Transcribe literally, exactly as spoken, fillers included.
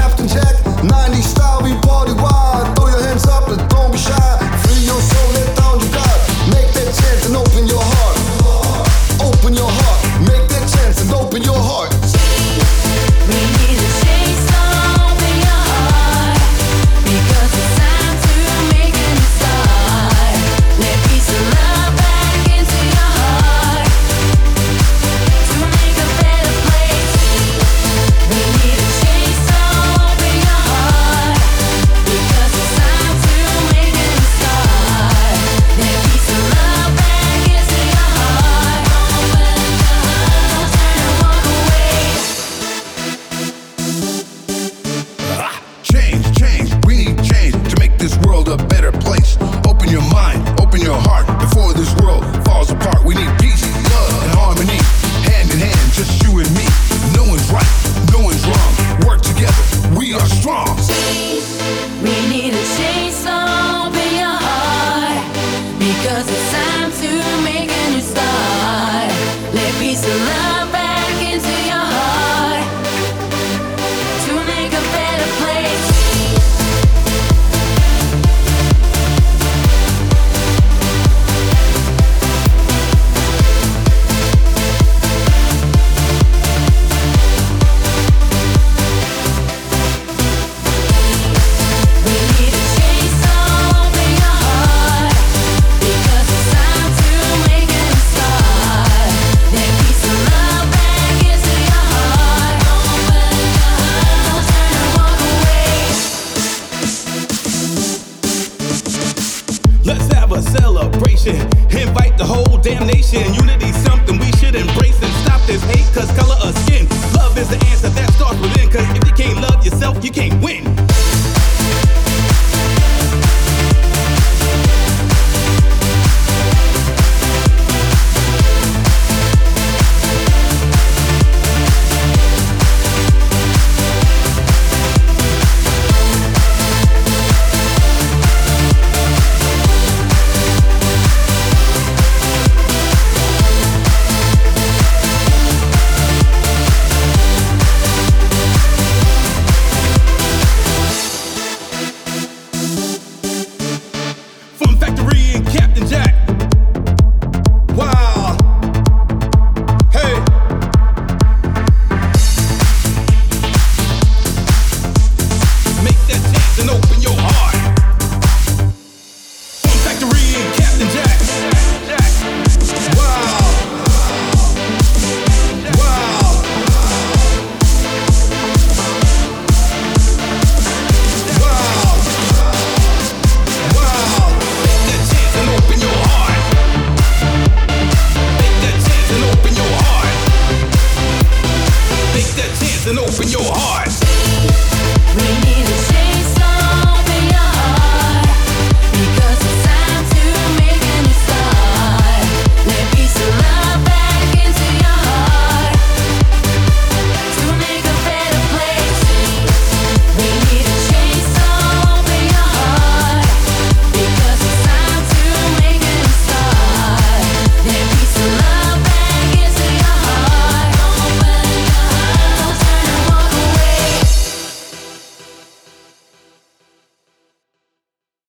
Captain Jack, nineties style, we party wild. Throw your hands up and don't be shy. Free your soul, let down your guard. Make that chance and open your heart. Open your heart, make that chance and open your heart. We need a chase, open your heart, because it's time to make a new start. Let peace and love back into your heart, to make a better place. We need a chase, open your heart, because it's time to make a new start. Let peace and love back into your heart. Open your heart, turn and walk away. Ah, change, change, we need change to make this world a better place. Open your mind, open your heart before this world falls apart. We need peace, love, and harmony, hand in hand, just you and me. No one's right, no one's wrong. Work together, we are strong. We need a change, so open your heart, because it's time to make a new start. Let peace and love back into your heart, to make a better place. We need a change, so open your heart, because it's time to make a new start. Let peace and love back into your heart. Open your heart, turn and walk away. Let's have a celebration. Invite the whole damn nation. Unity's something we should embrace and stop this hate, cause color of skin. Love is the answer that starts within, cause if you can't love yourself, you can't win.